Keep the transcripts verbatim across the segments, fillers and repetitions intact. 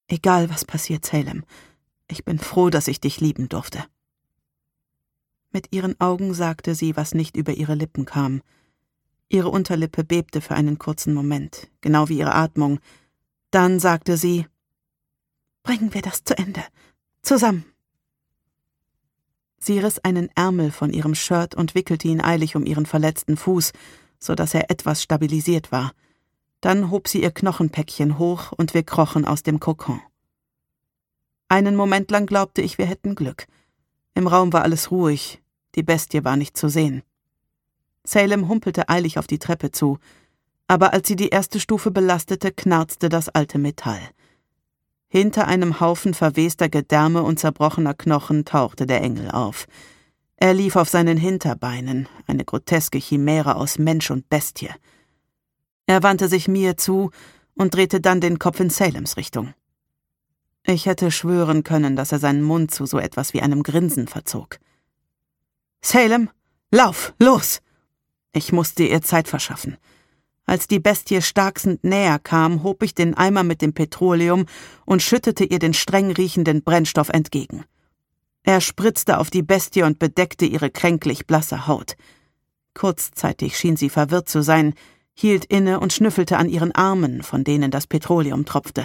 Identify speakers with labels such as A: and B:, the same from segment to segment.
A: »Egal, was passiert, Salem, ich bin froh, dass ich dich lieben durfte.« Mit ihren Augen sagte sie, was nicht über ihre Lippen kam. Ihre Unterlippe bebte für einen kurzen Moment, genau wie ihre Atmung. Dann sagte sie, »Bringen wir das zu Ende. Zusammen.« Sie riss einen Ärmel von ihrem Shirt und wickelte ihn eilig um ihren verletzten Fuß, so dass er etwas stabilisiert war. Dann hob sie ihr Knochenpäckchen hoch und wir krochen aus dem Kokon. Einen Moment lang glaubte ich, wir hätten Glück. Im Raum war alles ruhig, die Bestie war nicht zu sehen. Salem humpelte eilig auf die Treppe zu, aber als sie die erste Stufe belastete, knarzte das alte Metall. Hinter einem Haufen verwester Gedärme und zerbrochener Knochen tauchte der Engel auf. Er lief auf seinen Hinterbeinen, eine groteske Chimäre aus Mensch und Bestie. Er wandte sich mir zu und drehte dann den Kopf in Salems Richtung. Ich hätte schwören können, dass er seinen Mund zu so etwas wie einem Grinsen verzog. »Salem, lauf, los!« Ich musste ihr Zeit verschaffen. Als die Bestie starksend näher kam, hob ich den Eimer mit dem Petroleum und schüttete ihr den streng riechenden Brennstoff entgegen. Er spritzte auf die Bestie und bedeckte ihre kränklich blasse Haut. Kurzzeitig schien sie verwirrt zu sein, hielt inne und schnüffelte an ihren Armen, von denen das Petroleum tropfte.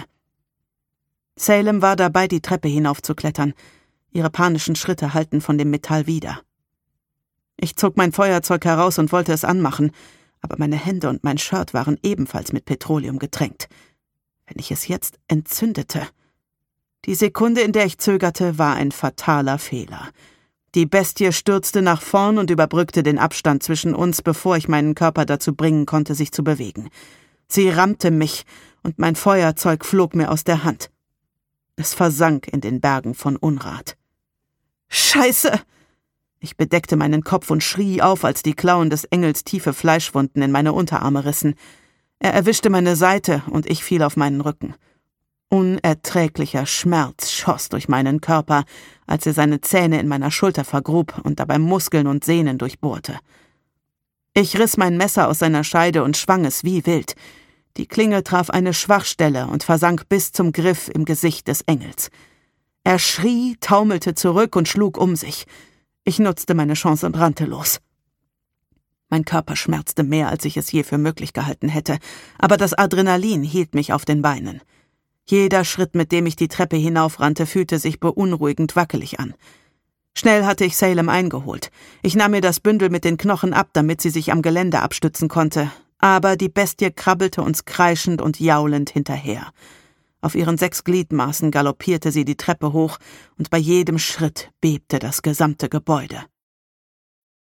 A: Salem war dabei, die Treppe hinaufzuklettern. Ihre panischen Schritte hallten von dem Metall wider. Ich zog mein Feuerzeug heraus und wollte es anmachen, aber meine Hände und mein Shirt waren ebenfalls mit Petroleum getränkt. Wenn ich es jetzt entzündete... Die Sekunde, in der ich zögerte, war ein fataler Fehler. Die Bestie stürzte nach vorn und überbrückte den Abstand zwischen uns, bevor ich meinen Körper dazu bringen konnte, sich zu bewegen. Sie rammte mich, und mein Feuerzeug flog mir aus der Hand. Es versank in den Bergen von Unrat. »Scheiße!« Ich bedeckte meinen Kopf und schrie auf, als die Klauen des Engels tiefe Fleischwunden in meine Unterarme rissen. Er erwischte meine Seite, und ich fiel auf meinen Rücken. Unerträglicher Schmerz schoss durch meinen Körper, als er seine Zähne in meiner Schulter vergrub und dabei Muskeln und Sehnen durchbohrte. Ich riss mein Messer aus seiner Scheide und schwang es wie wild. Die Klinge traf eine Schwachstelle und versank bis zum Griff im Gesicht des Engels. Er schrie, taumelte zurück und schlug um sich. Ich nutzte meine Chance und rannte los. Mein Körper schmerzte mehr, als ich es je für möglich gehalten hätte, aber das Adrenalin hielt mich auf den Beinen. Jeder Schritt, mit dem ich die Treppe hinaufrannte, fühlte sich beunruhigend wackelig an. Schnell hatte ich Salem eingeholt. Ich nahm ihr das Bündel mit den Knochen ab, damit sie sich am Geländer abstützen konnte, aber die Bestie krabbelte uns kreischend und jaulend hinterher. Auf ihren sechs Gliedmaßen galoppierte sie die Treppe hoch, und bei jedem Schritt bebte das gesamte Gebäude.